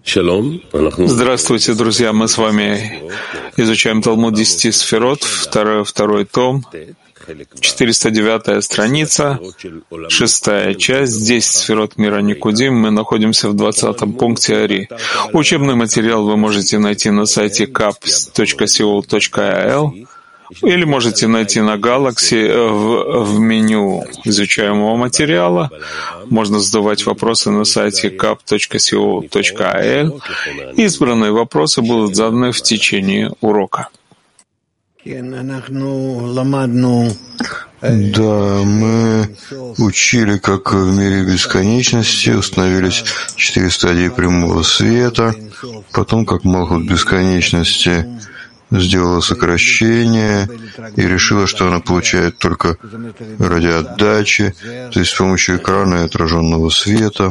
Здравствуйте, друзья. Мы с вами изучаем Талмуд 10 сферот, второй том, 409 страница, 6 часть, 10 сферот мира Никудим. Мы находимся в 20 пункте Ари. Учебный материал вы можете найти на сайте kap.co.il или можете найти на Galaxy в меню изучаемого материала. Можно задавать вопросы на сайте kap.co.il. Избранные вопросы будут заданы в течение урока. Да, мы учили, как в мире бесконечности установились 4 стадии прямого света, потом, как Малхут бесконечности сделала сокращение и решила, что она получает только ради отдачи, то есть с помощью экрана и отраженного света.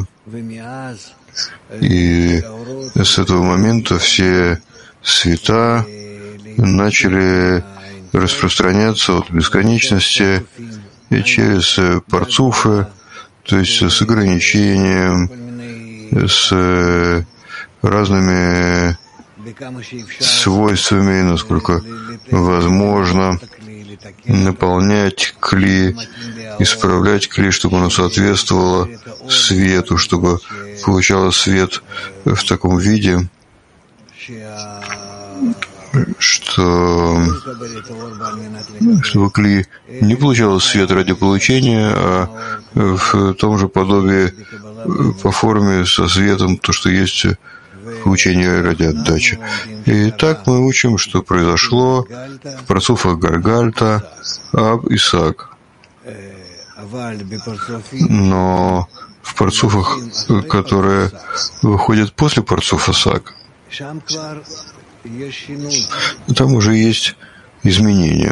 И с этого момента все света начали распространяться от бесконечности и через парцуфы, то есть с ограничением, с разными свойствами, насколько возможно, наполнять кли, исправлять кли, чтобы оно соответствовало свету, чтобы получало свет в таком виде, чтобы кли не получало свет ради получения, а в том же подобии по форме со светом, то, что есть получение ради отдачи. И так мы учим, что произошло в парцуфах Гаргальта, Аб и Саг. Но в парцуфах, которые выходят после парцуфа Саг, там уже есть изменения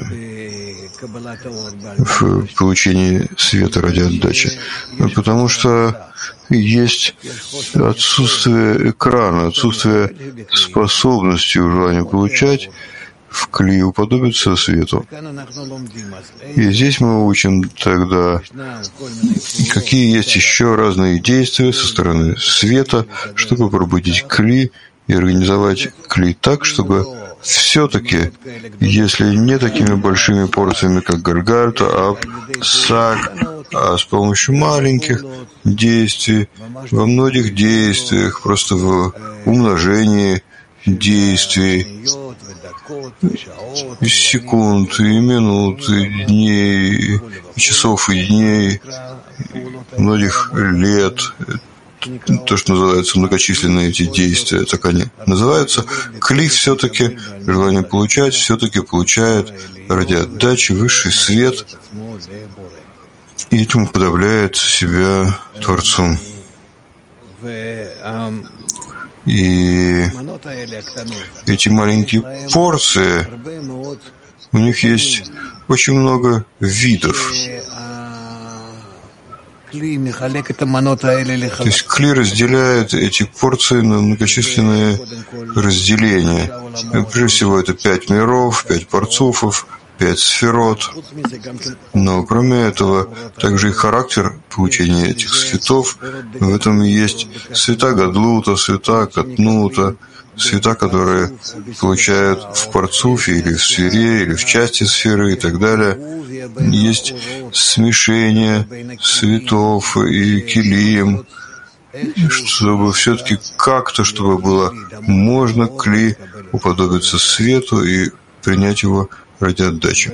в получении света ради отдачи, потому что есть отсутствие экрана, отсутствие способности у желания получать в кли уподобиться свету. И здесь мы учим тогда, какие есть еще разные действия со стороны света, чтобы пробудить кли и организовать кли так, чтобы все-таки, если не такими большими порциями, как Гаргальта, Аб, Саг, а с помощью маленьких действий, во многих действиях, просто в умножении действий, секунд, и минут, и дней, и часов, и дней, многих лет, то, что называется многочисленные эти действия, так они называются. Кли все-таки, желание получать, все-таки получает ради отдачи высший свет и этим подавляет себя Творцу. И эти маленькие порции, у них есть очень много видов. То есть кли разделяет эти порции на многочисленные разделения. Прежде всего, это 5 миров, 5 парцуфов, 5 сферот. Но кроме этого, также и характер получения этих светов. В этом есть света Гадлута, света Катнута, света, которые получают в парцуфе или в сфере, или в части сферы и так далее. Есть смешение светов и килием, чтобы все-таки как-то, чтобы было можно кли уподобиться свету и принять его ради отдачи.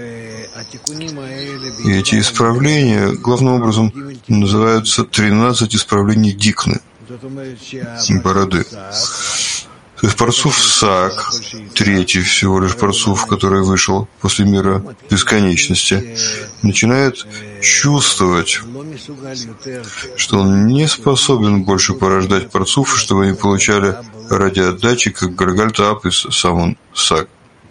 И эти исправления, главным образом, называются 13 исправлений дикны, бороды. То есть парцуф Саг, третий всего лишь парцуф, который вышел после мира бесконечности, начинает чувствовать, что он не способен больше порождать парцуфы, чтобы они получали ради отдачи, как Гаргальта, Аб и сам он Саг.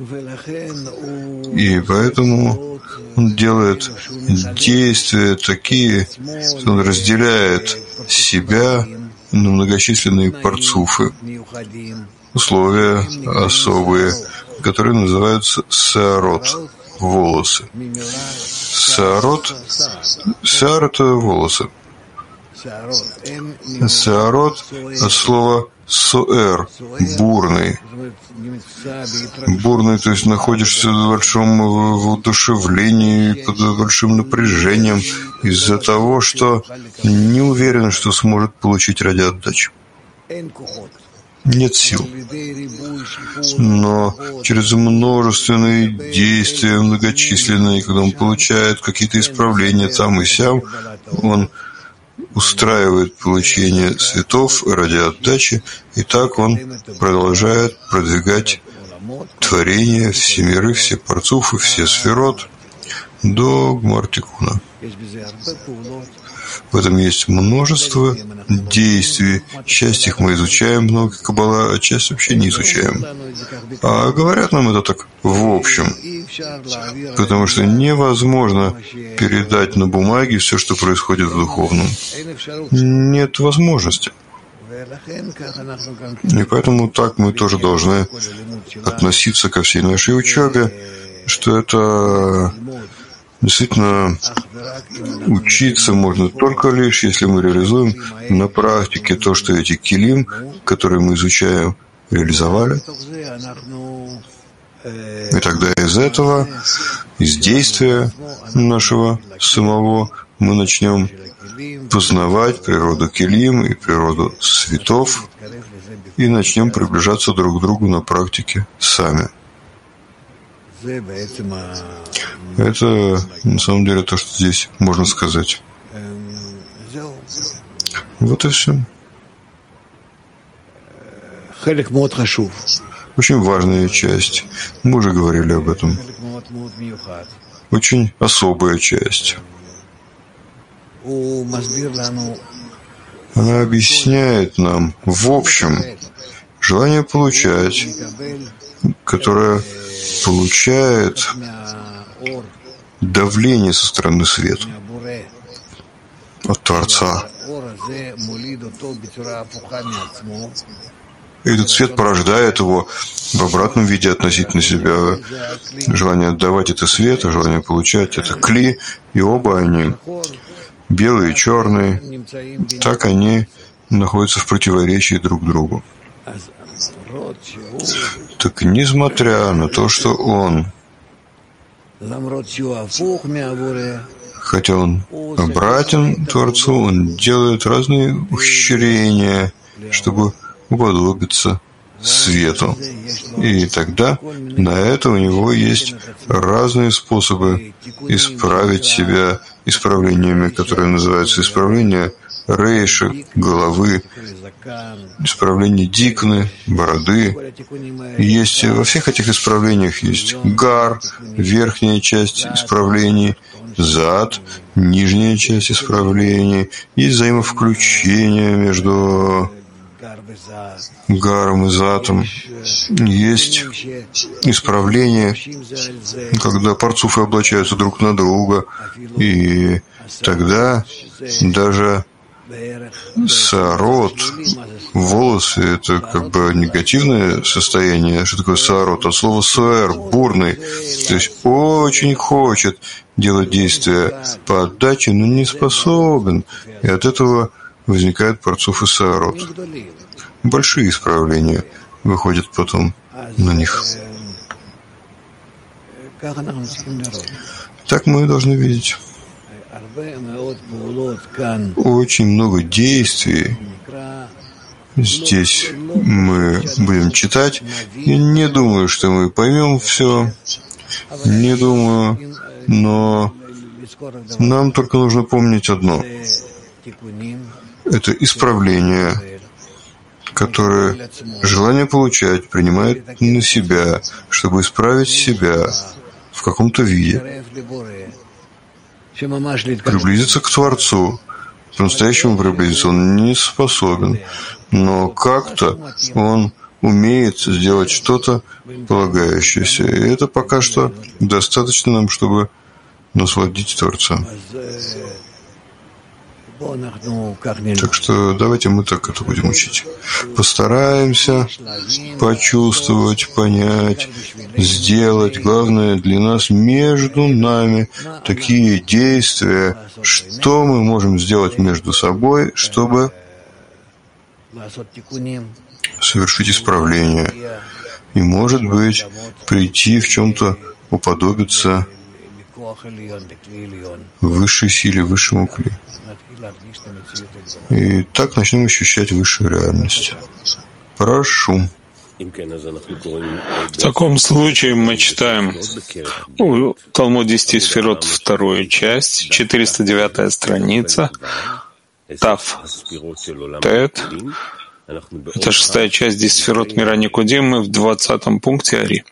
И поэтому он делает действия такие, что он разделяет себя на многочисленные парцуфы, условия особые, которые называются саарот, волосы. Саарот, саар — это волосы. Саарот от слова соэр, бурный. Бурный, то есть находишься в большом воодушевлении, под большим напряжением из-за того, что не уверен, что сможет получить ради отдачи. Нет сил. Но через множественные действия, многочисленные, когда он получает какие-то исправления там и сям, он устраивает получение цветов ради отдачи, и так он продолжает продвигать творение, все миры, все парцуфы, все сферот до Гмар-Тикуна. В этом есть множество действий. Часть их мы изучаем много Каббала, а часть вообще не изучаем. А говорят нам это так в общем, потому что невозможно передать на бумаге все, что происходит в духовном. Нет возможности. И поэтому так мы тоже должны относиться ко всей нашей учебе, что это действительно учиться можно только лишь, если мы реализуем на практике то, что эти килим, которые мы изучаем, реализовали. И тогда из этого, из действия нашего самого, мы начнем познавать природу килим и природу светов и начнем приближаться друг к другу на практике сами. Это, на самом деле, то, что здесь можно сказать. Вот и все. Очень важная часть. Мы уже говорили об этом. Очень особая часть. Она объясняет нам, в общем, желание получать, которое получает давление со стороны света от Творца. Этот свет порождает его в обратном виде относительно себя. Желание отдавать — это свет, а желание получать — это кли. И оба они, белые и черные, так они находятся в противоречии друг к другу. Так несмотря на то, что он, хотя он обратен Творцу, он делает разные ухищрения, чтобы уподобиться свету. И тогда на это у него есть разные способы исправить себя исправлениями, которые называются исправления рейши, головы, исправление дикны, бороды. И есть во всех этих исправлениях есть гар, верхняя часть исправлений, зад, нижняя часть исправлений, есть взаимовключение между гаром и затом, есть исправление, когда парцуфы облачаются друг на друга, и тогда даже саарот, волосы — это как бы негативное состояние. Что такое саарот? От слова суэр, бурный. То есть очень хочет делать действия по отдаче, но не способен. И от этого возникает парцуф и саарот. Большие исправления выходят потом на них. Так мы должны видеть. Очень много действий здесь мы будем читать. Я не думаю, что мы поймем все. Не думаю. Но нам только нужно помнить одно. Это исправление, которое желание получать принимает на себя, чтобы исправить себя в каком-то виде. Приблизиться к Творцу. По-настоящему приблизиться он не способен. Но как-то он умеет сделать что-то полагающееся. И это пока что достаточно нам, чтобы насладить Творца. Так что давайте мы так это будем учить. Постараемся почувствовать, понять, сделать. Главное для нас между нами такие действия, что мы можем сделать между собой, чтобы совершить исправление. И, может быть, прийти в чем-то уподобиться высшей силе, высшему кли. И так начнем ощущать высшую реальность. Прошу. В таком случае мы читаем Талмуд 10 сферот, вторую часть, 409 страница, Тав Тет. Это 6-я часть 10 сферот мира Никудим, мы в 20-м пункте Ари.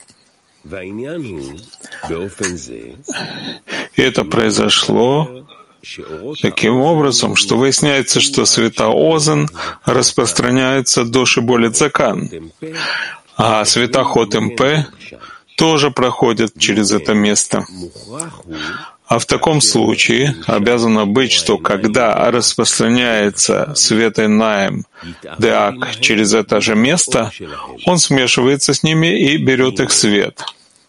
И это произошло таким образом, что выясняется, что света Озен распространяются до Шиболет Закан, а света Хот МП тоже проходят через это место. А в таком случае обязано быть, что когда распространяется свет Эйнаим Деак через это же место, он смешивается с ними и берет их свет.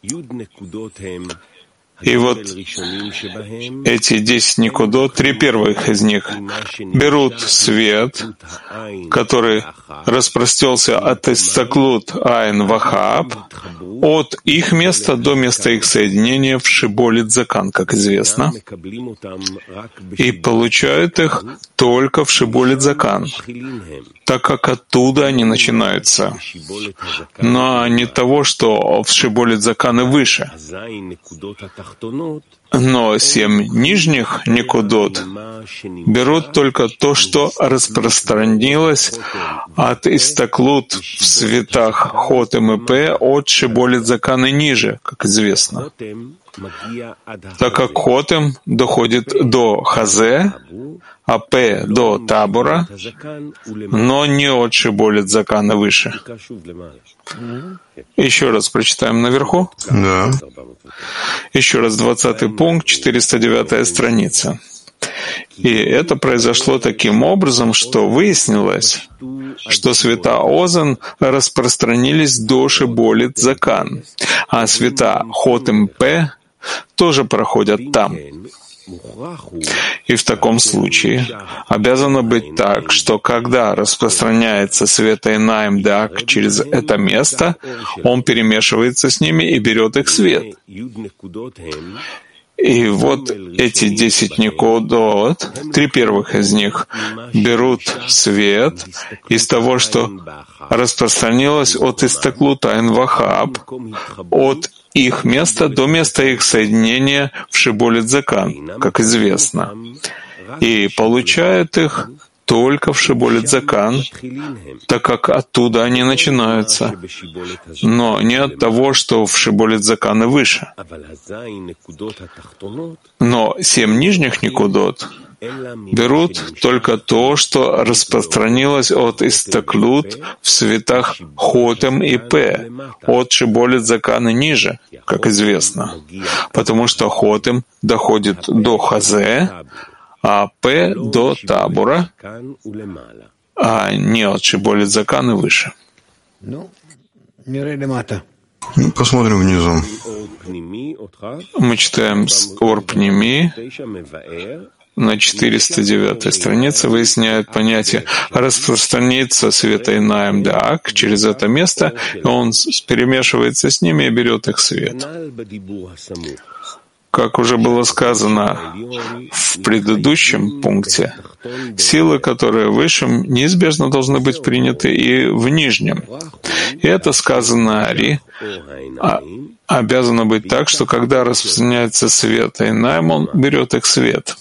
И вот эти 10 никудот, 3 первых из них, берут свет, который распростелся от Истаклут Айн Вахаб, от их места до места их соединения в Шиболет Закан, как известно, и получают их только в Шиболет Закан, так как оттуда они начинаются, но не того, что в Шиболет Закан и выше. Но 7 нижних никудот берут только то, что распространилось от Истаклут в светах Хот МП от Шиболет Закан и ниже, как известно. Так как Хотем доходит до Хазе, а П до Табора, но не от Шиболет Закана выше. Еще раз прочитаем наверху. Да. Еще раз 20-й пункт, 409-я страница. И это произошло таким образом, что выяснилось, что света Озен распространились до Шиболет Закан, а света Хот МП тоже проходят там. И в таком случае обязано быть так, что когда распространяется свет Эйнаим Деак через это место, он перемешивается с ними и берет их свет. И вот эти 10 никудот, 3 первых из них, берут свет из того, что распространилось от Истаклут Айн Вахаб, от их места до места их соединения в Шиболет Закан, как известно, и получают их только в Шиболет Закан, так как оттуда они начинаются, но не от того, что в Шиболет Закан и выше. Но 7 нижних никудот берут только то, что распространилось от Истаклут в светах Хотем и П, от Шиболет Закан и ниже, как известно, потому что Хотем доходит до Хазе, а П до Табора, а не от Шиболет Закан и выше. Посмотрим внизу. Мы читаем с Ор Пними. На 409 странице выясняет понятие «распространится свет Эйнаим Деак» через это место, и он перемешивается с ними и берет их свет. Как уже было сказано в предыдущем пункте, силы, которые выше, неизбежно должны быть приняты и в нижнем. И это сказано Ари, обязано быть так, что когда распространяется свет Эйнаим, он берет их свет.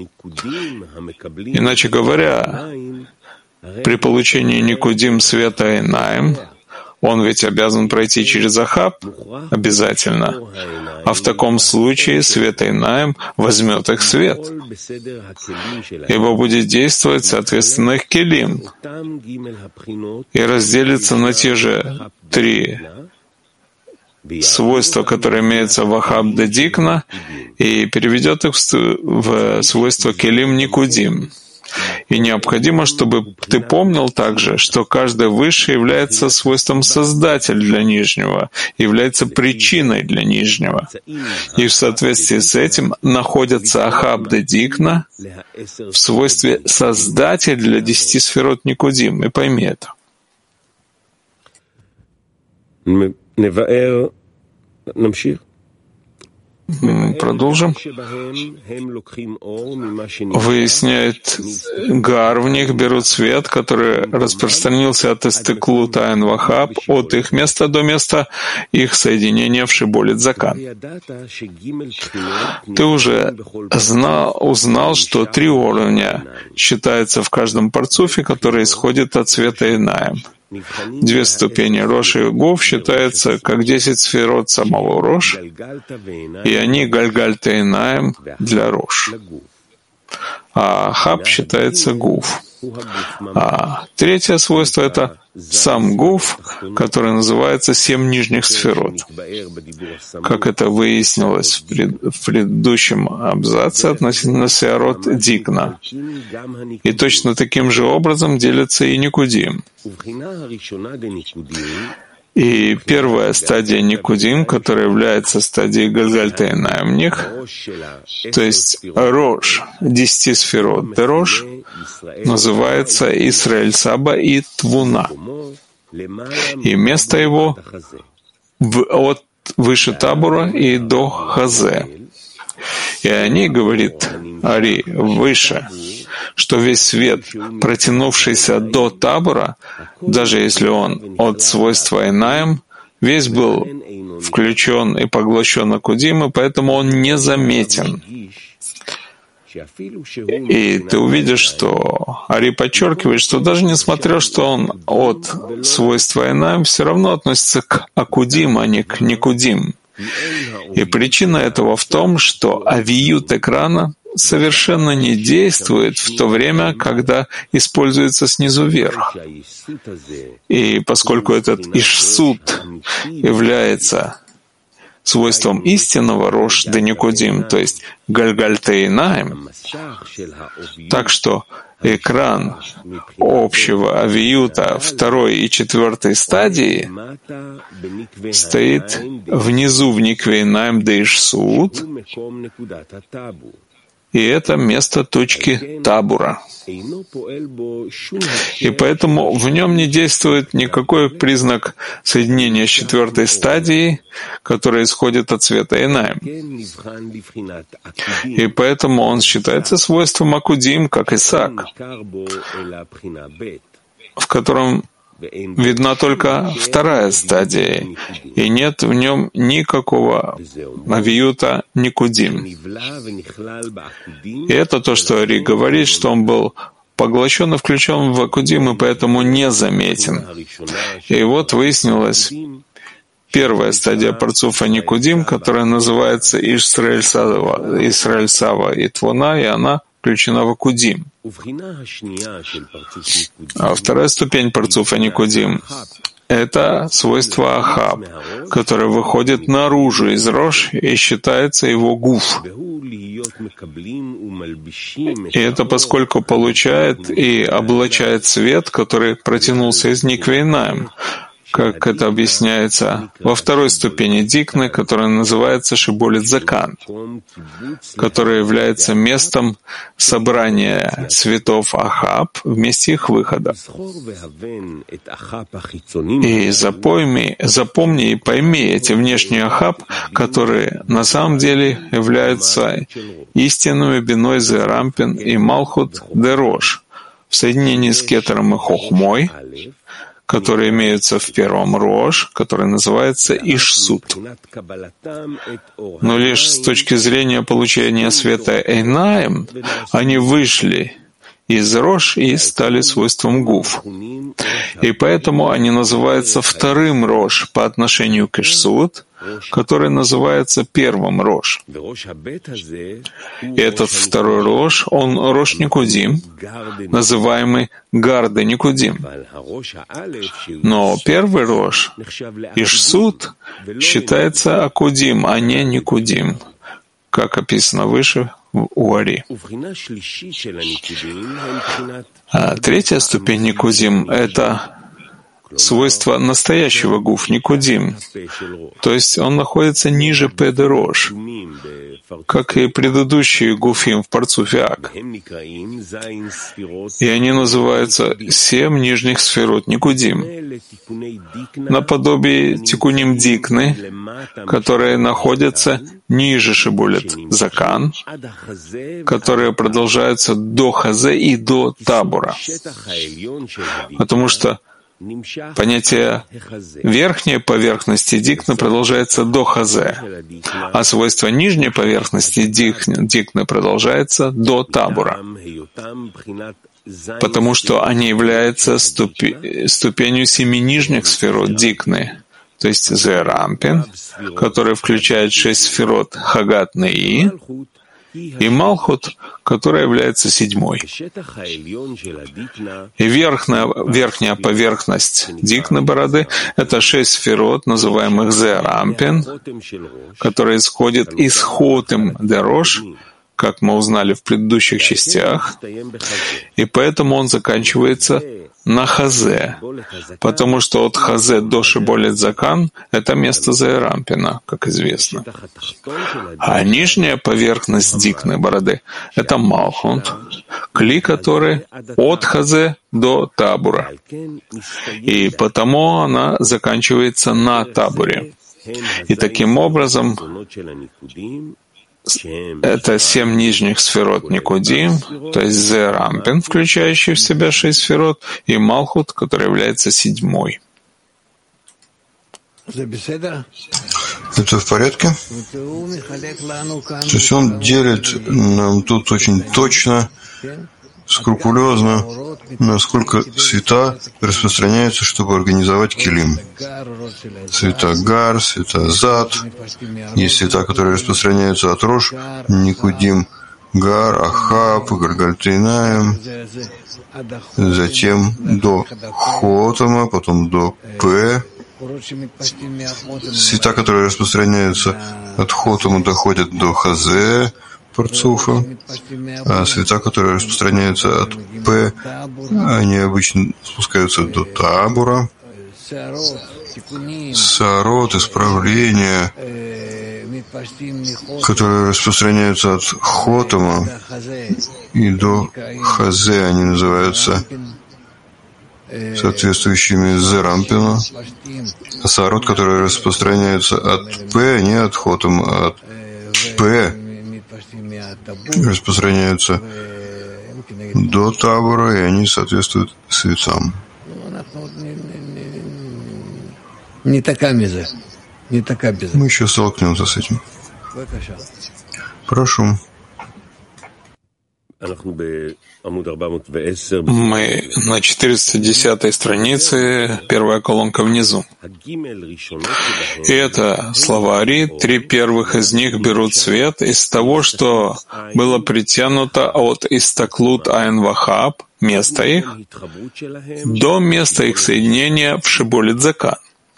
Иначе говоря, при получении никудим света Эйнаим, он ведь обязан пройти через Ахаб обязательно, а в таком случае свет Эйнаим возьмет их свет, ибо будет действовать соответственно их келим и разделится на те же 3 свойства, которые имеются в Ахаб де Дикна, и переведет их в свойства келим никудим. И необходимо, чтобы ты помнил также, что каждое высшее является свойством Создателя для нижнего, является причиной для нижнего. И в соответствии с этим находятся Ахаб де Дикна в свойстве Создателя для 10 сферот Никудим. И пойми это. Продолжим. Выясняет, Гар в них берут свет, который распространился от Истеклу Тайн Вахаб, от их места до места их соединения в Шиболит Закан. Ты уже узнал, что 3 уровня считаются в каждом парцуфе, который исходит от света Инаем. 2 ступени Рош и Гуф считаются как 10 сферот самого Рош, и они Гальгальта Инаем для Рош. А Хаб считается Гуф. А 3 свойство — это сам Гуф, который называется 7 нижних сферот. Как это выяснилось в предыдущем абзаце относительно сферот Дикна. И точно таким же образом делятся и Никудим. И первая стадия Никудим, которая является стадией Гальгальта Инаем в них, то есть Рош, 10 сферот де Рош, называется Исраэль Саба и Твуна. И место его от выше Табура и до Хазе. И они, говорит Ари, выше, что весь свет, протянувшийся до Табура, даже если он от свойства Инаем, весь был включен и поглощен Акудим, и поэтому он незаметен. И ты увидишь, что Ари подчеркивает, что даже несмотря, что он от свойства Инаем, все равно относится к Акудим, а не к Никудим. И причина этого в том, что авиют экрана совершенно не действует в то время, когда используется снизу вверх. И поскольку этот Ишсут является свойством истинного Рош де Никудим, то есть Гальгальта Инаем, так что экран общего авиюта 2 и 4 стадии стоит внизу в Никве Инаем де Ишсут, и это место точки Табура. И поэтому в нем не действует никакой признак соединения с 4 стадией, которая исходит от света Инаем. И поэтому он считается свойством Акудим, как Исаак, в котором видна только 2 стадия, и нет в нем никакого авиюта Никудим. И это то, что Ари говорит, что он был поглощен и включен в Акудим, и поэтому незаметен. И вот выяснилось, 1 стадия парцуфа Никудим, которая называется Исраэль Сава и Твуна, и она включена в Акудим. А 2 ступень парцуфа Никудим — это свойство Ахаб, которое выходит наружу из Рош и считается его Гуф. И это поскольку получает и облачает свет, который протянулся из Никве Инаем, как это объясняется во 2 ступени Дикны, которая называется Шиболит Закан, которая является местом собрания цветов Ахаб вместе их выхода. И запомни и пойми эти внешние Ахаб, которые на самом деле являются истинными Биной Зерампин и Малхут де Рош в соединении с Кетером и Хохмой, которые имеются в 1 Рош, который называется Ишсут. Но лишь с точки зрения получения света Эйнаем они вышли из Рош и стали свойством Гуф. И поэтому они называются 2 Рош по отношению к Ишсут, который называется 1 Рош. И этот 2 Рош, он Рош Никудим, называемый Гарда Никудим. Но 1 Рош, Ишсут, считается Акудим, а не Никудим, как описано выше у Ари. А третья ступень Никудим — это свойство настоящего гуф, Никудим, то есть он находится ниже Педерош, как и предыдущие гуфим в парцуфе Ак. И они называются 7 нижних сферот Никудим, наподобие тикуним дикны, которые находятся ниже Шиболет Закан, которые продолжаются до Хазе и до Табура. Потому что понятие верхней поверхности дикны продолжается до Хазе, а свойство нижней поверхности дикны продолжается до Табура, потому что они являются ступенью 7 нижних сферот дикны, то есть Зерампин, который включает 6 сферот Хагат Неи, и Малхут, которая является 7-й. И верхняя поверхность дикны бороды — это 6 сферот, называемых Зерампин, которые исходят из Хотем Дерош, как мы узнали в предыдущих частях, и поэтому он заканчивается на Хазе, потому что от Хазе до Шиболет Закан — это место Зерампина, как известно. А нижняя поверхность дикной бороды — это Малхут, кли, который от Хазе до Табура, и потому она заканчивается на Табуре. И таким образом это 7 нижних сферот Никудим, то есть Зерампин, включающий в себя 6 сферот, и Малхут, который является 7-й. Это в порядке? То есть он делит нам тут очень точно, скрупулезно, насколько света распространяются, чтобы организовать килим. Света Гар, света Зад. Есть света, которые распространяются от Рош, Никудим, Гар, Ахаб, Гаргальтейнаем, затем до Хотама, потом до П. Света, которые распространяются от Хотама, доходят до Хазе, Парцуфа, а света, которые распространяются от П, они обычно спускаются до Табура. Саарот, исправления, которые распространяются от Хотама и до Хазе, они называются соответствующими Зерампину. А Саарот, которые распространяются от П, не от Хотама, а от П, распространяются до Табура, и они соответствуют светам. Мы еще столкнемся с этим. Прошу. Мы на 410 странице, первая колонка внизу. И это слова Ари, 3 первых из них берут свет из того, что было притянуто от Истаклут Айн Вахаб, места их, до места их соединения в Шиболет Закан.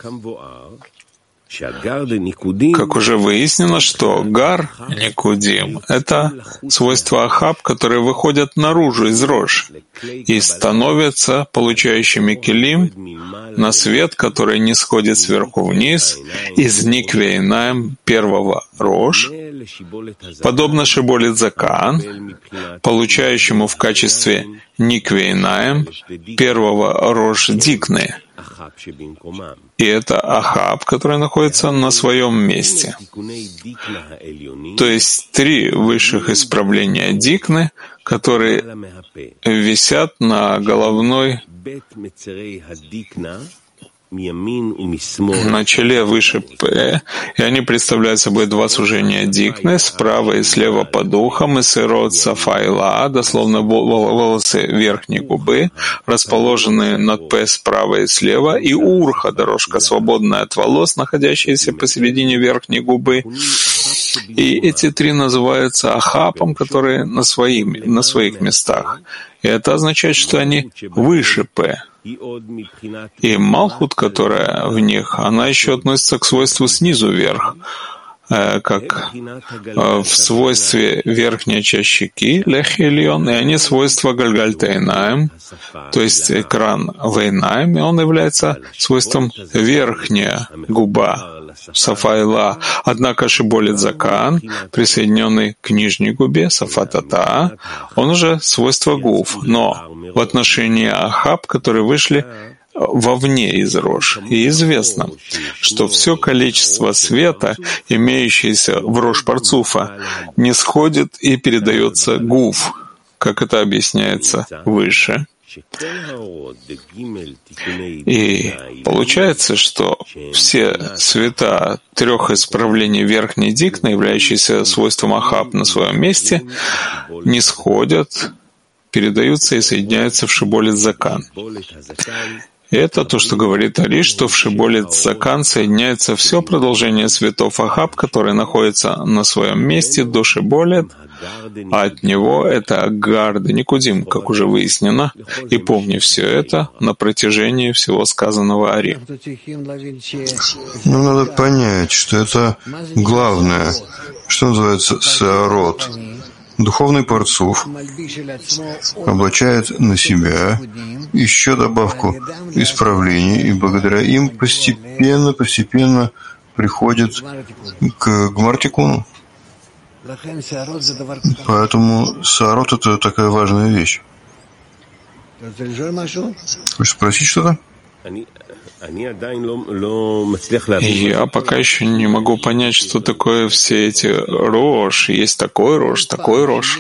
Как уже выяснено, что Гар, Никудим, это свойства Ахаб, которые выходят наружу из Рош и становятся получающими килим на свет, который не сходит сверху вниз из Никвейнаем первого Рош, подобно Шиболет Закан, получающему в качестве Никвейнаем первого Рош Дикны. И это Ахаб, который находится на своем месте. То есть 3 высших исправления Дикны, которые висят на головной, на челе выше П, и они представляют собой 2 сужения Дикны, справа и слева по духам, и Сирот Сафайла, дословно волосы верхней губы, расположенные над П справа и слева, и Урха, дорожка, свободная от волос, находящаяся посередине верхней губы. И эти 3 называются Ахапом, которые на своих местах. И это означает, что они выше П. И Малхут, которая в них, она еще относится к свойству снизу вверх. как в свойстве верхней части щеки, лехи-ильон, и они свойства гальгальтейнаем, то есть экран вейнаем, и он является свойством верхняя губа, сафайла. Однако шиболит закан, присоединенный к нижней губе, сафатата, он уже свойство гуф, но в отношении ахаб, которые вышли вовне из рож. И известно, что все количество света, имеющееся в рож парцуфа, не сходит и передается гуф, как это объясняется выше. И получается, что все света трех исправлений верхней дикны, являющиеся свойством ахаб на своем месте, не сходят, передаются и соединяются в шиболит закан. И это то, что говорит Ари, что в шиболит закан соединяется все продолжение светов ахаб, которые находятся на своем месте до шиболит, а от него это агар да никудим, как уже выяснено, и помни все это на протяжении всего сказанного Ари. Нам надо понять, что это главное, что называется саарот. Духовный парцуф облачает на себя еще добавку исправлений, и благодаря им постепенно приходит к гмартикуну. Поэтому саарот — это такая важная вещь. Хочешь спросить что-то? Я пока еще не могу понять, что такое все эти рож. Есть такой рож, такой рож.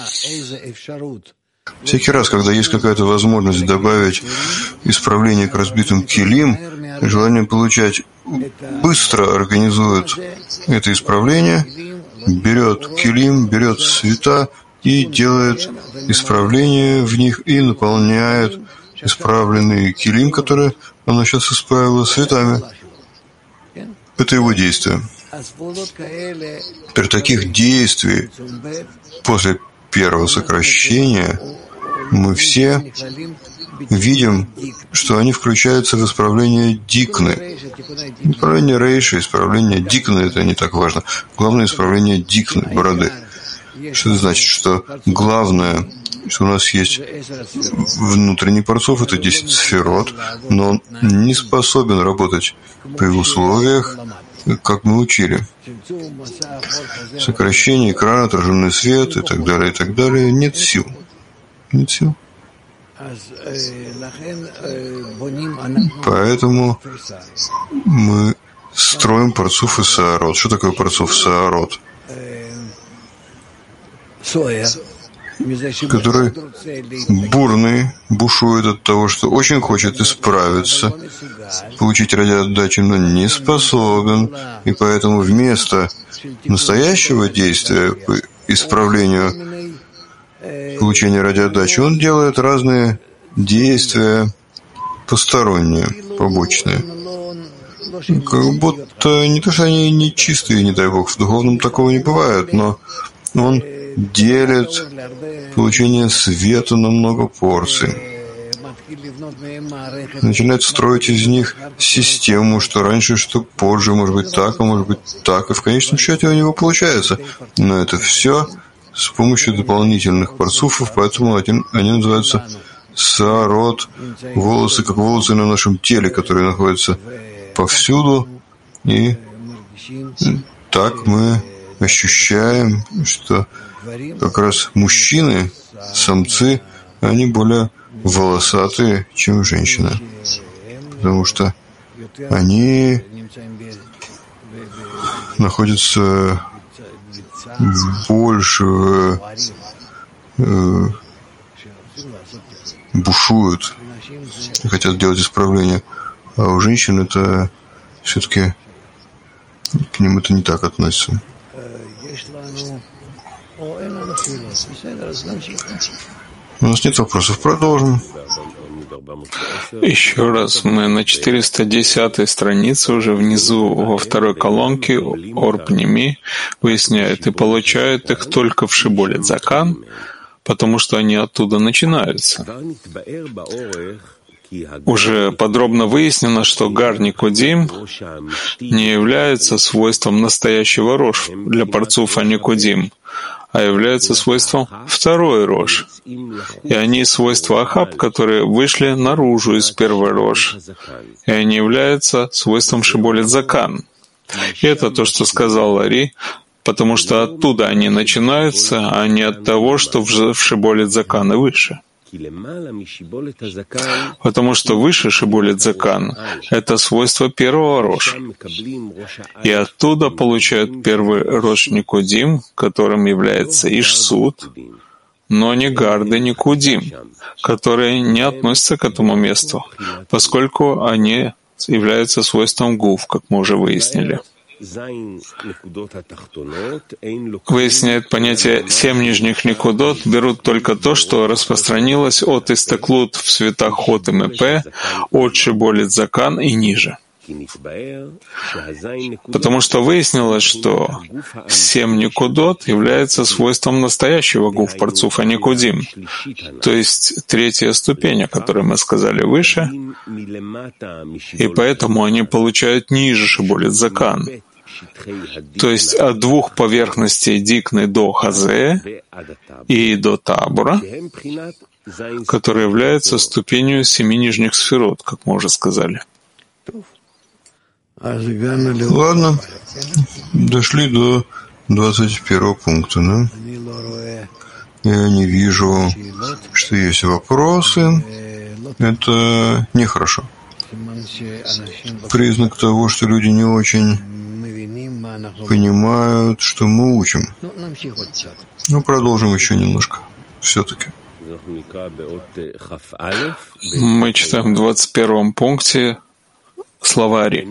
Всякий раз, когда есть какая-то возможность добавить исправление к разбитым килим, желание получать быстро организует это исправление, берет килим, берет света и делает исправление в них и наполняет исправленный килим, который оно сейчас исправило, светами. Это его действие. При таких действий после первого сокращения мы все видим, что они включаются в исправление дикны. Исправление рейши, исправление дикны — это не так важно. Главное — исправление дикны, бороды. Что это значит? Что главное, что у нас есть внутренний парцуф, это 10 сферот, но он не способен работать при условиях, как мы учили. Сокращение экрана, отраженный свет и так далее. Нет сил. Нет сил. Поэтому мы строим парцуф и саарот. Что такое парцуф саарот? Который бурный, бушует от того, что очень хочет исправиться, получить радиоотдачу, но не способен, и поэтому вместо настоящего действия по исправлению получения радиоотдачи он делает разные действия посторонние, побочные. Как будто не то, что они не чистые, не дай бог, в духовном такого не бывает, но он делит получение света на много порций. Начинает строить из них систему, что раньше, что позже, может быть так, а может быть так. И в конечном счете у него получается. Но это все с помощью дополнительных парцуфов, поэтому они называются саарот, волосы, как волосы на нашем теле, которые находятся повсюду. И так мы ощущаем, что как раз мужчины, самцы, они более волосатые, чем женщины, потому что они находятся больше, бушуют, хотят делать исправления, а у женщин это все-таки к ним это не так относится. У нас нет вопросов, продолжим. Еще раз, мы на 410 странице, уже внизу во второй колонке, Орпними выясняет и получают их только в шиболит закан, потому что они оттуда начинаются. уже подробно выяснено, что гар Никудим не является свойством настоящего рош для парцуфа Никудим, а является свойством второй рош. И они свойства Ахаб, которые вышли наружу из первой рош. И они являются свойством Шиболет Закан. И это то, что сказал Ари, потому что оттуда они начинаются, а не от того, что в Шиболет Закан и выше. Потому что выше Шиболет Закан — это свойство первого рош. И оттуда получают первый рош Никудим, которым является Ишсут, но не Гарды Никудим, которые не относятся к этому месту, поскольку они являются свойством Гуф, как мы уже выяснили. Выясняет понятие 7 нижних никудот, берут только то, что распространилось от истаклут в светах Хот и МП, от Шиболет Закан и ниже. Потому что выяснилось, что 7 никудот является свойством настоящего гуф парцуфа Никудим, то есть третья ступень, о которой мы сказали выше, и поэтому они получают ниже Шиболет Закан, то есть от двух поверхностей Дикны до Хазе и до Табура, которые являются ступенью 7 нижних сферот, как мы уже сказали. Ладно, дошли до 21 пункта, да? Я не вижу, что есть вопросы. Это нехорошо. Признак того, что люди не очень понимают, что мы учим. Ну, продолжим еще немножко. Все-таки. Мы читаем в 21 пункте словари.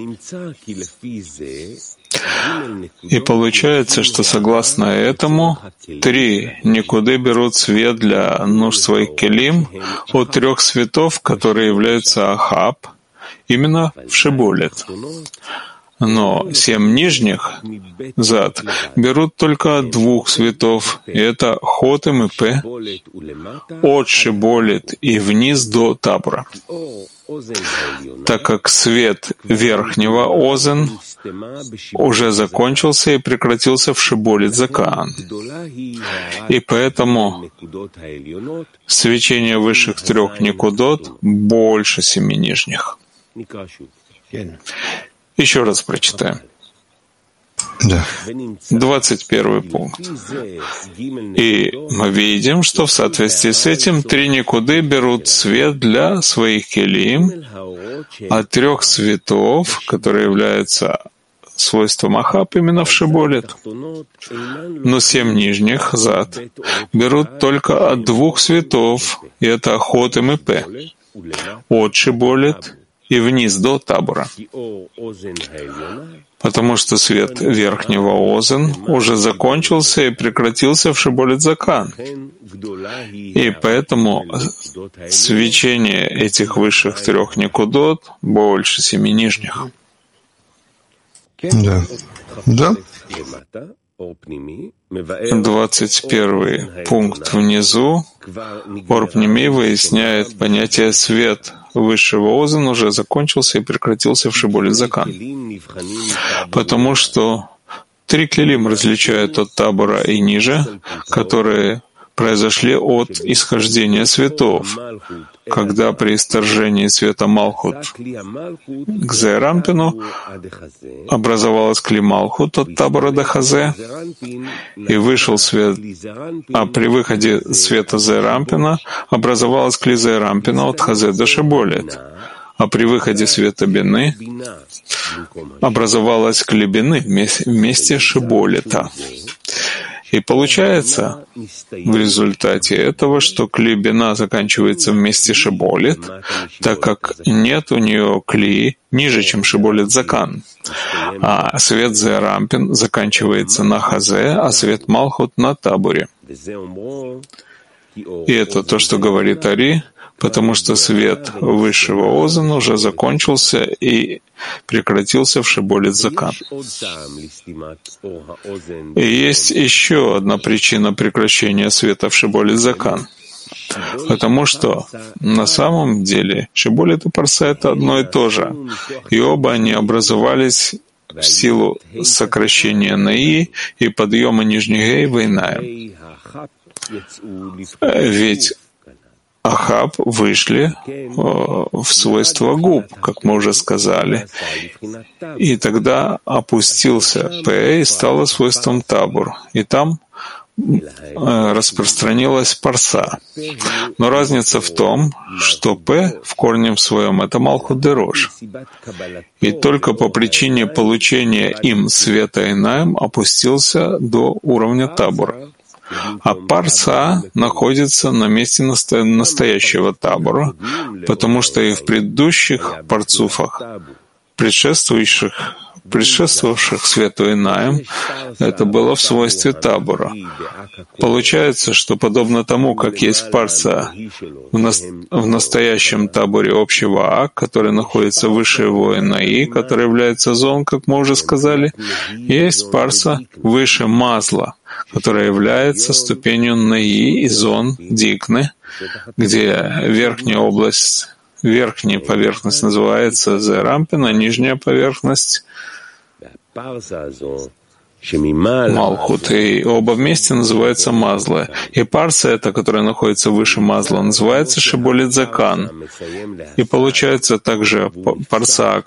И получается, что согласно этому 3 никуды берут свет для нужд своих келим от 3 светов, которые являются Ахаб, именно в Шиболет. Но 7 нижних зад берут только от 2 светов, и это Хот и МП, от Шиболет и вниз до Табура. Так как свет верхнего Озен уже закончился и прекратился в Шиболет Закан. И поэтому свечение высших 3 никудот больше 7 нижних. Еще раз прочитаем. Да. 21 пункт. И мы видим, что в соответствии с этим 3 никуды берут свет для своих келим от 3 светов, которые являются свойством Ахаб именно в Шиболет. Но 7 нижних зад берут только от 2 светов, и это Хот и МП, от Шиболет и вниз до Табура. Потому что свет верхнего Озен уже закончился и прекратился в Шиболет Закан. И поэтому свечение этих высших 3 никудот больше 7 нижних. Да. Да? 21 пункт внизу. Орпними выясняет понятие свет высшего Озен уже закончился и прекратился в Шиболет Закан. Потому что 3 келим различают от Табура и ниже, которые произошли от исхождения светов, когда при исторжении света Малхут к Зерампину образовалась Кли Малхут от Табура до Хазе, и вышел свет, а при выходе света Зерампина образовалась Кли Зерампина от Хазе до Шиболет, а при выходе света Бины образовалась Кли Бины вместе Шиболета. И получается в результате этого, что Кли Бина заканчивается вместе Шиболет, так как нет у нее Кли ниже, чем Шиболет Закан. А свет Зерампин заканчивается на Хазе, а свет Малхут на Табуре. И это то, что говорит Ари, потому что свет высшего Озен уже закончился и прекратился в Шиболет Закан. И есть еще одна причина прекращения света в Шиболет Закан. Потому что на самом деле Шиболет и Парса — это одно и то же, и оба они образовались в силу сокращения Наи и подъема нижних Гей в Инаим. Ведь Ахаб вышли в свойство губ, как мы уже сказали, и тогда опустился П и стало свойством табур, и там распространилась парса. Но разница в том, что П в корне своем — это Малхут Дерош, и только по причине получения им света Инаим опустился до уровня табура. А парса находится на месте настоящего табора, потому что и в предыдущих парцуфах, предшествовавших свету Инаим, это было в свойстве табора. Получается, что подобно тому, как есть парса в настоящем таборе общего А, который находится выше его Инаи, который является зон, как мы уже сказали, есть парса выше мазла, которая является ступенью Наи и зон Дикны, где верхняя поверхность называется Зерампин, а нижняя поверхность Малхут, и оба вместе называются Мазла. И парса эта, которая находится выше Мазла, называется Шиболет Закан. И получается также парса,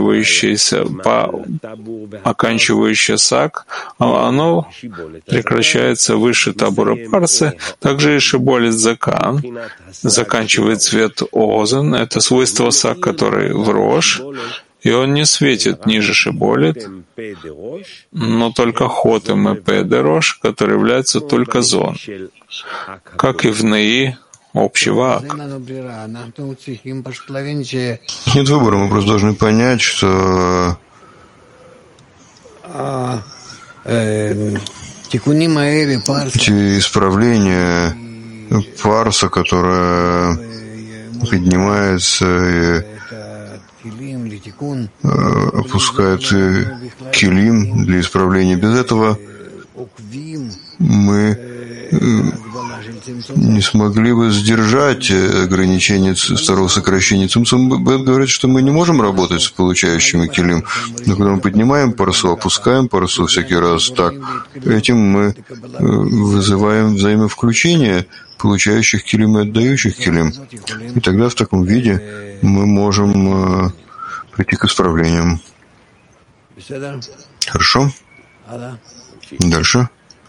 оканчивающая сак, оно прекращается выше табура парсы, также и Шиболет Закан заканчивает цвет Озен, это свойство сак, который в Рош, и он не светит ниже Шиболет, но только Хотем и П Дерош, который является только зон, как и в Наи общего Ак. Нет выбора, мы просто должны понять, что эти исправления парса, которая поднимается опускает килим для исправления. Без этого мы не смогли бы сдержать ограничение второго сокращения. Цимцум Бет говорит, что мы не можем работать с получающими килим, но когда мы поднимаем парсу, опускаем парсу всякий раз так, этим мы вызываем взаимовключение получающих килим и отдающих килим. И тогда в таком виде мы можем прийти к исправлениям. Хорошо? Дальше.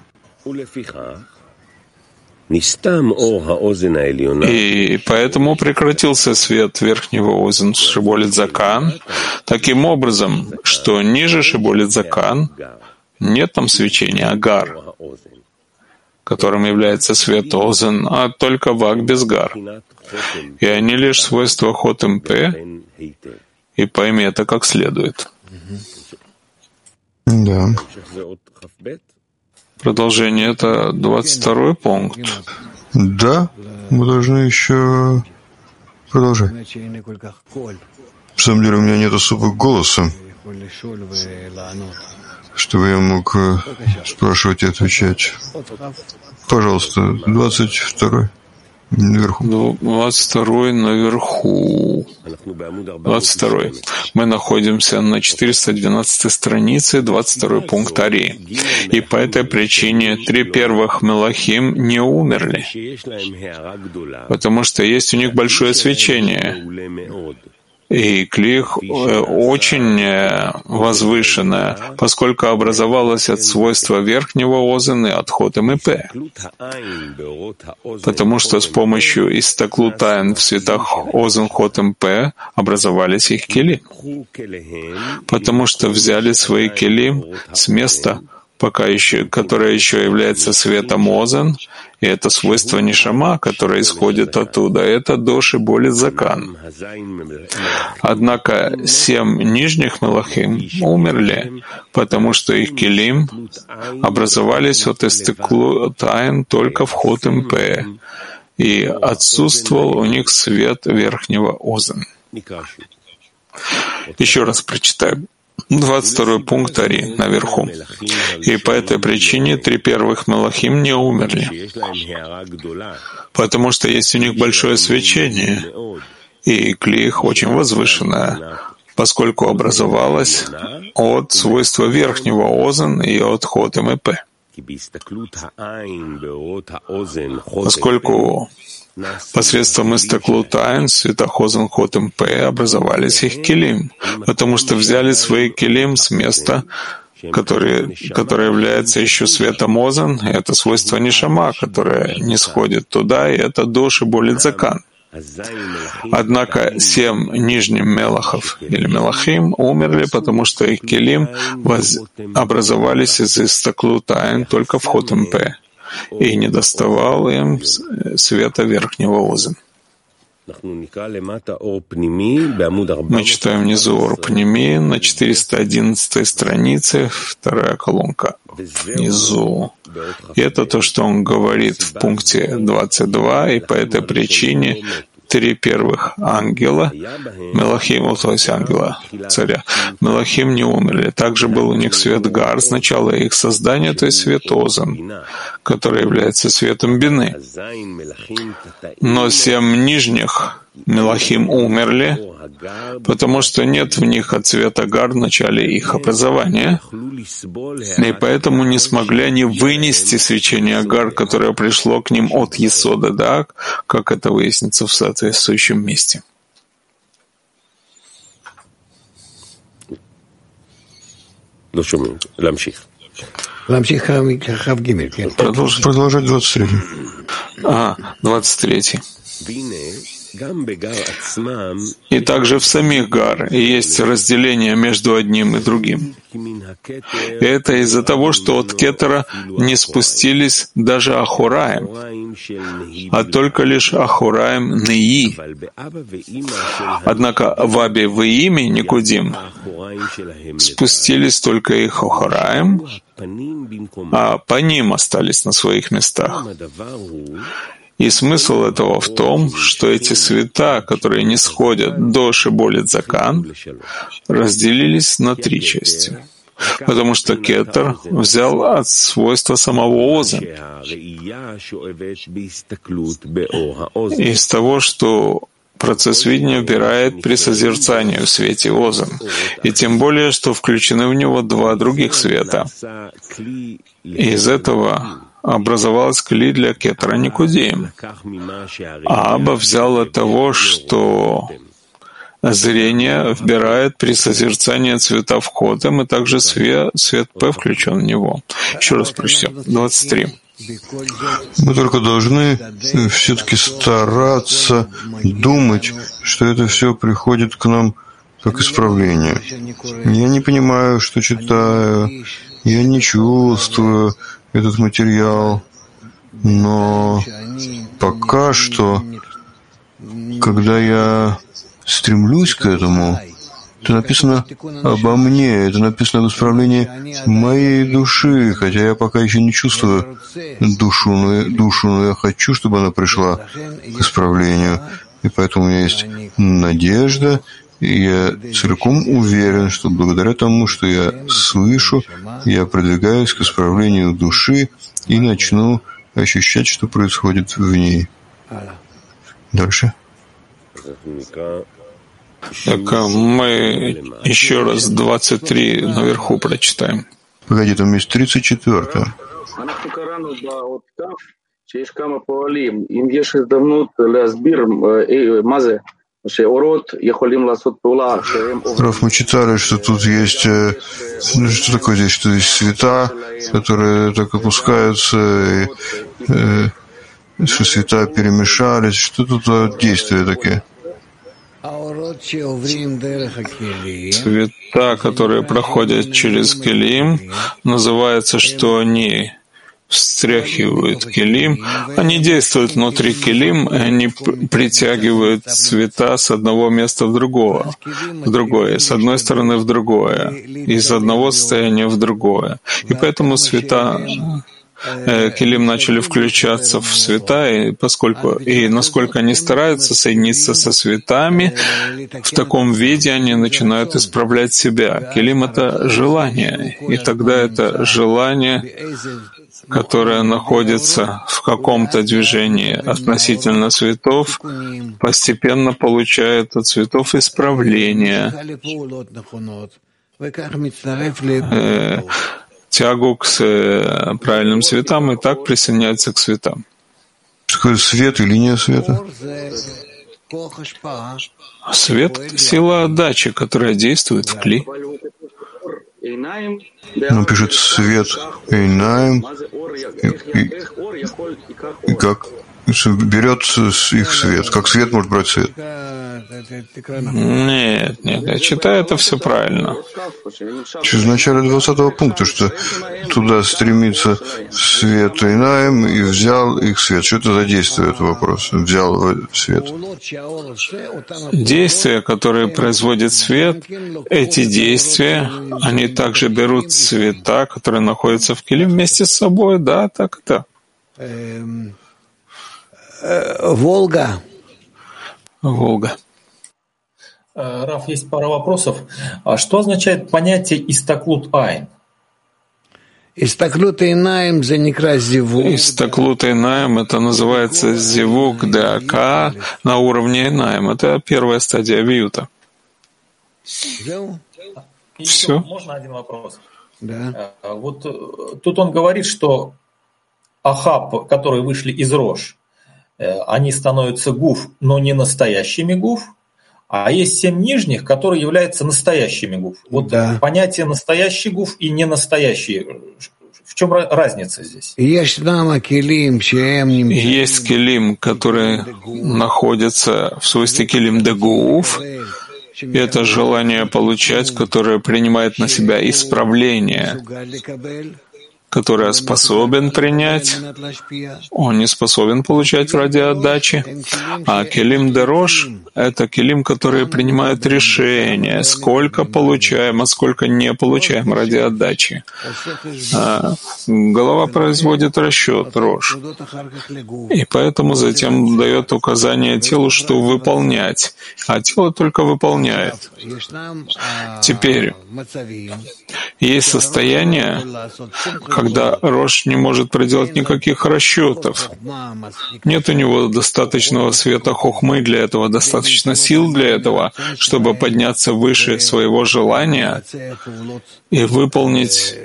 И поэтому прекратился свет верхнего Озен Шиболет Закан, таким образом, что ниже Шиболет Закан нет там свечения Агар, которым является свет Озен, а только Вак без Гар. И они лишь свойства Хотем П, и пойми это как следует. Да. Продолжение — это 22-й пункт. Да, мы должны еще продолжать. На самом деле у меня нет особо голоса, чтобы я мог спрашивать и отвечать. Пожалуйста, 22-й. Наверху. 22-й наверху. 22-й. Мы находимся на 412 странице, 22-й пункт Ари. И по этой причине 3 первых Мелахим не умерли, потому что есть у них большое свечение. И клих очень возвышенная, поскольку образовалась от свойства верхнего Озен и от Хотем и П. Потому что с помощью истаклутайн в светах Озен, Хотем, П образовались их килим. Потому что взяли свои килим с места, которое еще является светом Озен, и это свойство Нишама, которое исходит оттуда, это до Шиболет Закан. Однако 7 нижних Мелахим умерли, потому что их килим образовались от истеклутайн только в Хотем П, и отсутствовал у них свет верхнего Озен. Еще раз прочитаю. 22 пункт Ари наверху. И по этой причине 3 первых мелахим не умерли, потому что есть у них большое свечение, и кли их очень возвышенное, поскольку образовалось от свойства верхнего озен и от хотем и п. Поскольку посредством истаклут айн, светохозен хотем п, образовались их келим, потому что взяли свои келим с места, которое является еще светом озен, и это свойство нишама, которое не сходит туда, и это дош и болит закан. Однако 7 нижних мелахов или мелахим умерли, потому что их келим образовались из истаклут айн только в хотем п, и не доставал им света верхнего озен. Мы читаем внизу Ор Пними на 411 странице, 2 колонка внизу. И это то, что он говорит в пункте 22, и по этой причине 3 первых ангела, мелахим, то есть ангела, царя, мелахим не умерли. Также был у них свет Гар с начала их создания, то есть свет Озан, который является светом Бины. Но 7 нижних мелахим умерли, потому что нет в них от света Гар в начале их образования, и поэтому не смогли они вынести свечение Гар, которое пришло к ним от Есода, да, как это выяснится в соответствующем месте. Продолжать 23. 23. И также в самих Гар есть разделение между одним и другим. И это из-за того, что от Кетера не спустились даже Ахураим, а только лишь Ахураим Неи. Однако в Абе в Ииме Никудим спустились только их Ахураим, а по ним остались на своих местах. И смысл этого в том, что эти света, которые не сходят до Шиболит Закан, разделились на 3 части. Потому что Кетер взял от свойства самого Озен. Из того, что процесс видения вбирает при созерцании в свете Озен. И тем более, что включены в него 2 других света. И из этого образовалась кли для Кетера Никудеем. А Аба взял от того, что зрение вбирает при созерцании цвета в хотем, и также свет П включен в него. Еще раз прочтем. 23. Мы только должны все-таки стараться думать, что это все приходит к нам как исправление. Я не понимаю, что читаю, я не чувствую этот материал, но пока что, когда я стремлюсь к этому, это написано обо мне, это написано об исправлении моей души, хотя я пока еще не чувствую душу, но я хочу, чтобы она пришла к исправлению, и поэтому у меня есть надежда, и я целиком уверен, что благодаря тому, что я слышу, я продвигаюсь к исправлению души и начну ощущать, что происходит в ней. Дальше. Так мы еще раз 23 наверху прочитаем. Погоди, там есть 34-е. Раф, мы читали, что тут есть, что такое здесь, что есть света, которые так опускаются, и что света перемешались, что тут за действия такие? Света, которые проходят через келим, называется, что они встряхивают келим, они действуют внутри келим, и они притягивают цвета с одного места в другое, с одной стороны в другое, из одного состояния в другое. И поэтому света келим начали включаться в света, и насколько они стараются соединиться со светами, в таком виде они начинают исправлять себя. Келим — это желание, и тогда это желание, которое находится в каком-то движении относительно цветов, постепенно получает от цветов исправление, тягу к правильным цветам, и так присоединяется к цветам. Что свет и линия света? Свет — сила отдачи, которая действует в кли. Он пишет свет Эйнаим, и как берет их свет. Как свет может брать свет? Нет, я читаю это все правильно. Через начало 20-го пункта, что туда стремится свет Эйнаим и взял их свет. Что это за действие, это вопрос? Взял свет. Действия, которые производит свет, эти действия, они также берут цвета, которые находятся в келим, вместе с собой, да, так это. Волга. Раф, есть пара вопросов. Что означает понятие «истаклут айн»? «Истаклут эйнаим» — «Истаклут эйнаим» — это называется зивук ДАК на уровне эйнаим. Это первая стадия виюта. Все. Можно один вопрос? Да. Вот тут он говорит, что Ахаб, которые вышли из Рош, они становятся гуф, но не настоящими гуф, а есть 7 нижних, которые являются настоящими гуф. Вот да. Понятие настоящий гуф и не настоящий, в чем разница здесь? Есть келим, которые находятся в свойстве келим де гуф, и это желание получать, которое принимает на себя исправление, которое способен принять, он не способен получать ради отдачи. А келим дерош — это келим, которые принимают решение, сколько получаем, а сколько не получаем ради отдачи. Голова производит расчет, рош. И поэтому затем дает указание телу, что выполнять, а тело только выполняет. Теперь есть состояние, когда рош не может проделать никаких расчетов. Нет у него достаточного света хохмы для этого, достаточно сил для этого, чтобы подняться выше своего желания и выполнить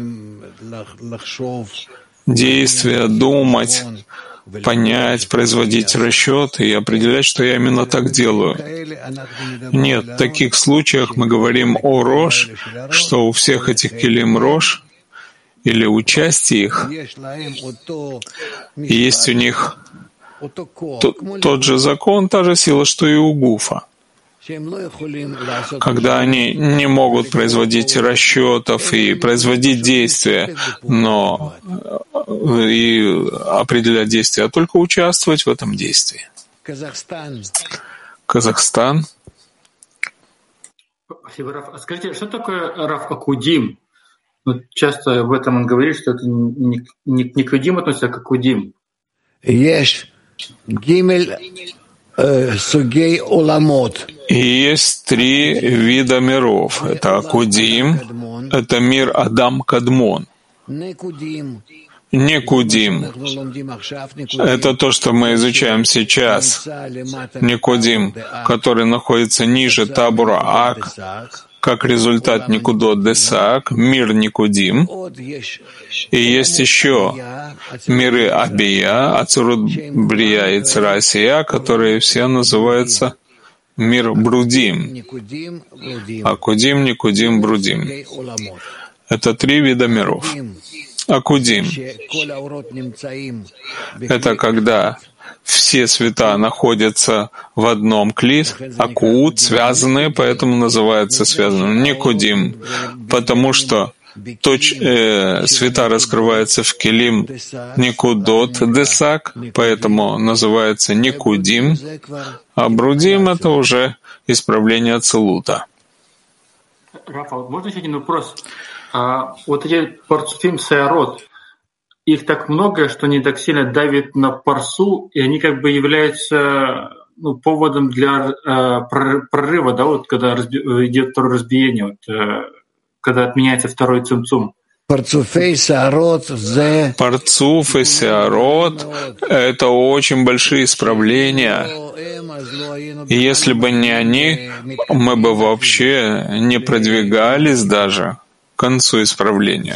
действия, думать, понять, производить расчеты и определять, что я именно так делаю. Нет, в таких случаях мы говорим о рош, что у всех этих келим рош, или участие их, есть у них тот же закон, та же сила, что и у гуфа. Когда они не могут производить расчетов и производить действия, но и определять действия, а только участвовать в этом действии. Казахстан. Спасибо, Раф. А скажите, что такое Раф Акудим? Вот часто об этом он говорит, что это не к Удим относится, а к Акудим. Есть гимель сугей оламот. И есть 3 вида миров. Это Акудим, это мир Адам Кадмон. Некудим — это то, что мы изучаем сейчас. Некудим, который находится ниже табура Ак, как результат Никудот Десак, мир Никудим. И есть еще миры Абия, Ацурут Брия и Царасия, которые все называются мир Брудим. Акудим, Никудим, Брудим. Это 3 вида миров. Акудим — это когда все света находятся в одном кли, акут, связанные, поэтому называется связанным. Никудим, потому что света раскрываются в келим никудот десак, поэтому называется никудим, а брудим — это уже исправление целута. Рафа, можно еще один вопрос? Вот эти парцуфим сеарот, их так много, что они так сильно давят на парсу, и они как бы являются поводом для прорыва, да, вот когда идет второе разбиение, вот, когда отменяется второй цимцум. Парцуф и сеарот — это очень большие исправления. И если бы не они, мы бы вообще не продвигались даже к концу исправления.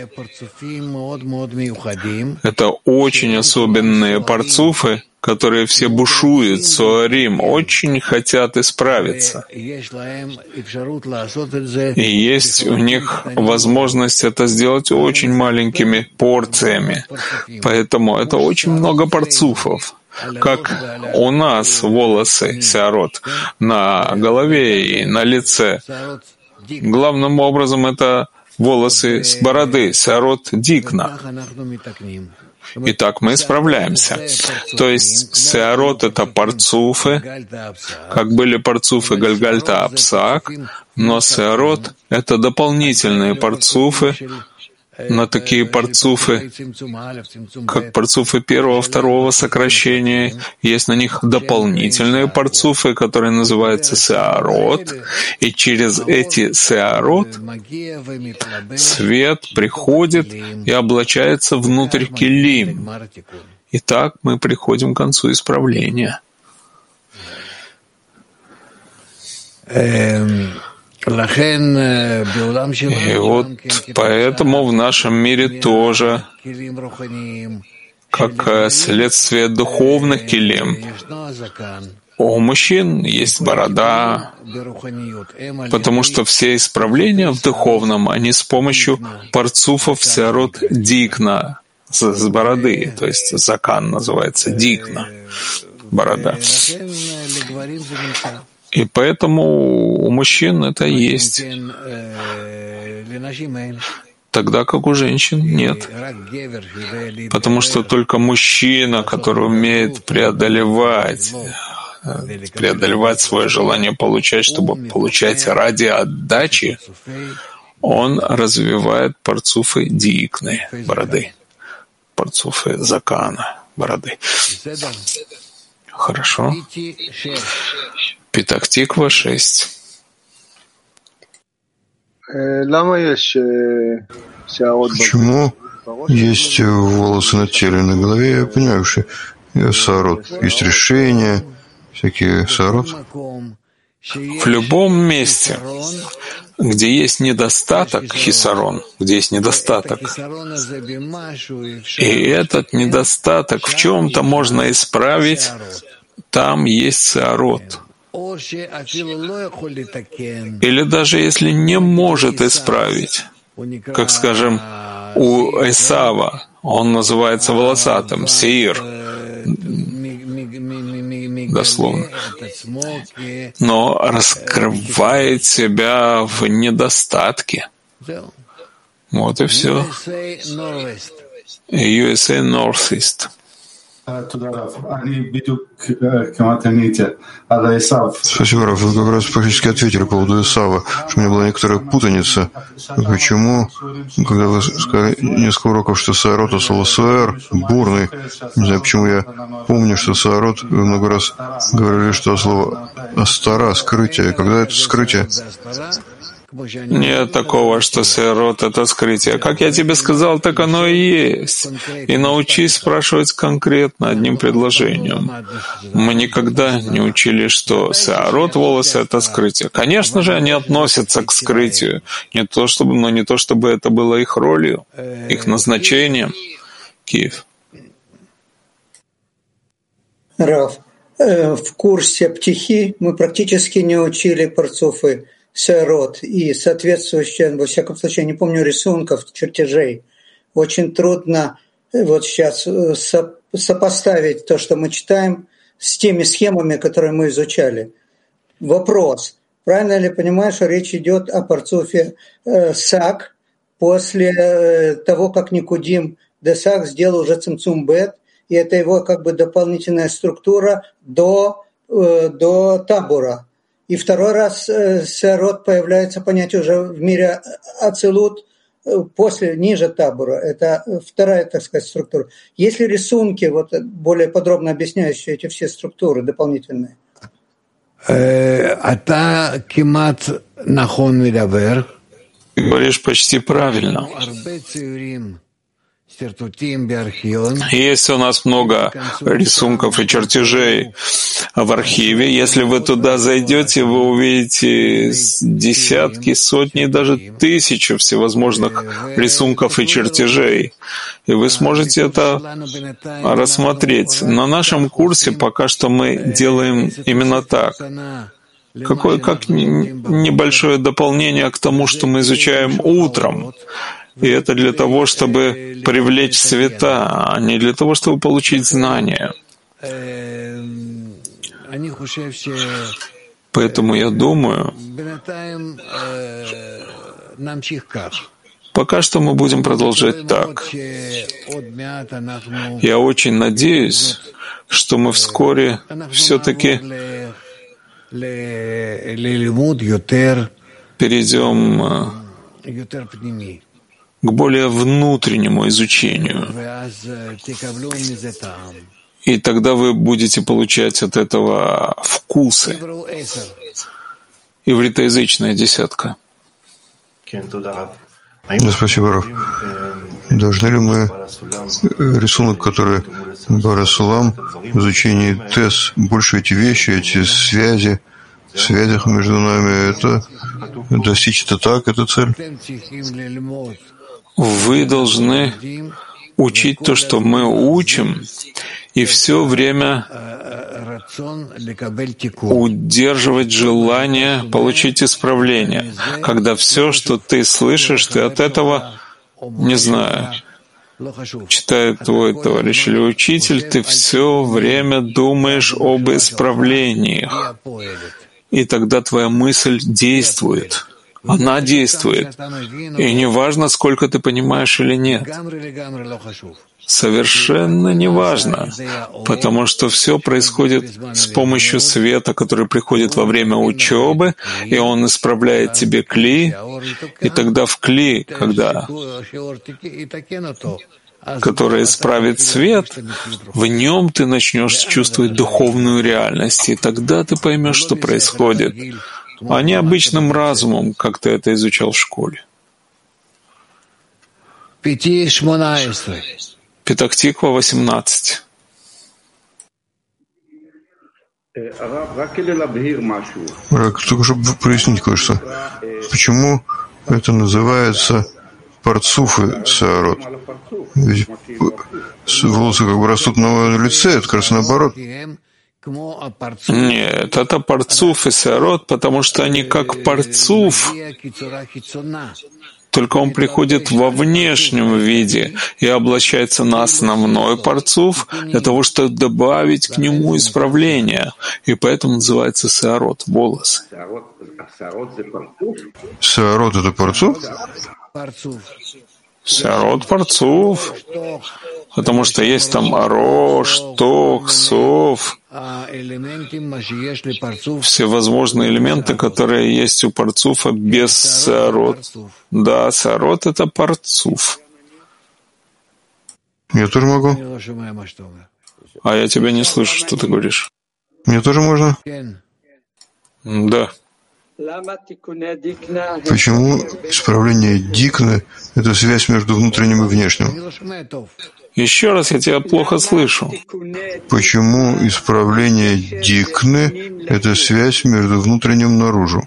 Это очень особенные парцуфы, которые все бушуют, суарим, очень хотят исправиться. И есть у них возможность это сделать очень маленькими порциями. Поэтому это очень много парцуфов. Как у нас волосы, сеарот, на голове и на лице. Главным образом это волосы с бороды, сеарот дикна. И так мы справляемся. То есть сеарот — это парцуфы, как были парцуфы Гальгальта Апсак, но сеарот — это дополнительные парцуфы на такие парцуфы, как парцуфы первого, второго сокращения. Есть на них дополнительные парцуфы, которые называются сеарот, и через эти сеарот свет приходит и облачается внутрь килим. И так мы приходим к концу исправления. И вот поэтому в нашем мире тоже, как следствие духовных килим, у мужчин есть борода, потому что все исправления в духовном, они с помощью парцуфов сеарот дикна, с бороды, то есть закан называется дикна, борода. И поэтому у мужчин это есть, тогда как у женщин нет. Потому что только мужчина, который умеет преодолевать свое желание получать, чтобы получать ради отдачи, он развивает парцуфы дикны, бороды, парцуфы закана, бороды. Хорошо. Петах Тиква 6. Почему есть волосы на теле, на голове? Я понимаю, что сеарот. Есть решения, всякие сеарот. В любом месте, где есть недостаток, хисарон, где есть недостаток, и этот недостаток в чем-то можно исправить, там есть сеарот. Или даже если не может исправить, как, скажем, у Эсава, он называется волосатым, сеир, дословно, но раскрывает себя в недостатке. Вот и все. USA Northeast. Спасибо, Раф. Вы как раз практически ответили по поводу Исава, что у меня была некоторая путаница. Почему, когда вы сказали несколько уроков, что сеарот — это слово суэр, бурный, не знаю, почему я помню, что сеарот, вы много раз говорили, что слово астара, скрытие. Когда это скрытие? Нет такого, что сеарот — это скрытие. Как я тебе сказал, так оно и есть. И научись спрашивать конкретно одним предложением. Мы никогда не учили, что сеарот, волосы — это скрытие. Конечно же, они относятся к скрытию. Не то чтобы это было их ролью, их назначением. Киев. Рав, в курсе птихи мы практически не учили парцуфы сеарот и соответствующие, во всяком случае, не помню рисунков, чертежей. Очень трудно вот сейчас сопоставить то, что мы читаем, с теми схемами, которые мы изучали. Вопрос. Правильно ли понимаю, что речь идет о парцуфе Сак после того, как Никудим де Сак сделал уже цимцум бет, и это его как бы дополнительная структура до табура. И второй раз сеарот появляется понятие уже в мире ацилут после, ниже табора. Это вторая, так сказать, структура. Есть ли рисунки, вот, более подробно объясняющие эти все структуры дополнительные? Ты говоришь почти правильно. Есть у нас много рисунков и чертежей в архиве. Если вы туда зайдете, вы увидите десятки, сотни, даже тысячи всевозможных рисунков и чертежей. И вы сможете это рассмотреть. На нашем курсе пока что мы делаем именно так. Как небольшое дополнение к тому, что мы изучаем утром. И это для того, чтобы привлечь света, а не для того, чтобы получить знания. Поэтому я думаю, пока что мы будем продолжать так. Я очень надеюсь, что мы вскоре все-таки перейдем к более внутреннему изучению. И тогда вы будете получать от этого вкусы. Ивритоязычная десятка. Спасибо, Раф. Должны ли мы рисунок, который Барасулам в изучении ТЭС, больше эти вещи, эти связи, в связях между нами, это достичь это так, это цель? Вы должны учить то, что мы учим, и все время удерживать желание получить исправление. Когда все, что ты слышишь, ты от этого, не знаю, читает твой товарищ или учитель, ты все время думаешь об исправлениях. И тогда твоя мысль действует. Она действует. И не важно, сколько ты понимаешь или нет. Совершенно не важно, потому что все происходит с помощью света, который приходит во время учебы, и он исправляет тебе кли, и тогда в кли, который исправит свет, в нем ты начнешь чувствовать духовную реальность, и тогда ты поймешь, что происходит, а не обычным разумом, как ты это изучал в школе. Петах-Тиква, 18. Только чтобы прояснить кое-что. Почему это называется парцуфы саарот? Ведь волосы как бы растут на лице, это как раз наоборот. Нет, это парцуф и саарот, потому что они как парцуф, только он приходит во внешнем виде и облачается на основной парцуф для того, чтобы добавить к нему исправление. И поэтому называется саарот — волосы. Саарот — это парцуф? Саарот — парцуф, потому что есть там рош, тох, сов, всевозможные элементы, которые есть у парцуфа без саарот. Да, саарот — это парцуф. Я тоже могу. А я тебя не слышу, что ты говоришь. Мне тоже можно? Да. Почему исправление дикны — это связь между внутренним и внешним? Еще раз, я тебя плохо слышу. Почему исправление дикны — это связь между внутренним и наружу?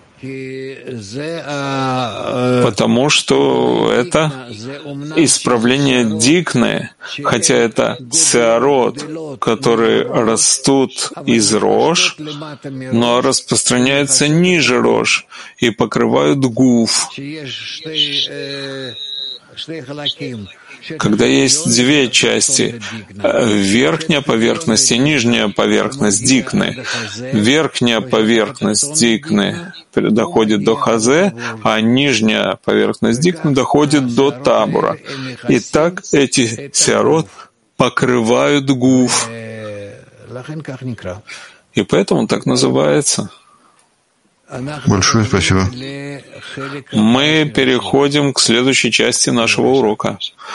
Потому что это исправление дикны, хотя это саарот, которые растут из рож, но распространяются ниже рож и покрывают гуф. Когда есть две части, верхняя поверхность и нижняя поверхность дикны. Верхняя поверхность дикны доходит до хазе, а нижняя поверхность дикны доходит до табура. И так эти саарот покрывают гуф. И поэтому так называется. Большое спасибо. Мы переходим к следующей части нашего урока.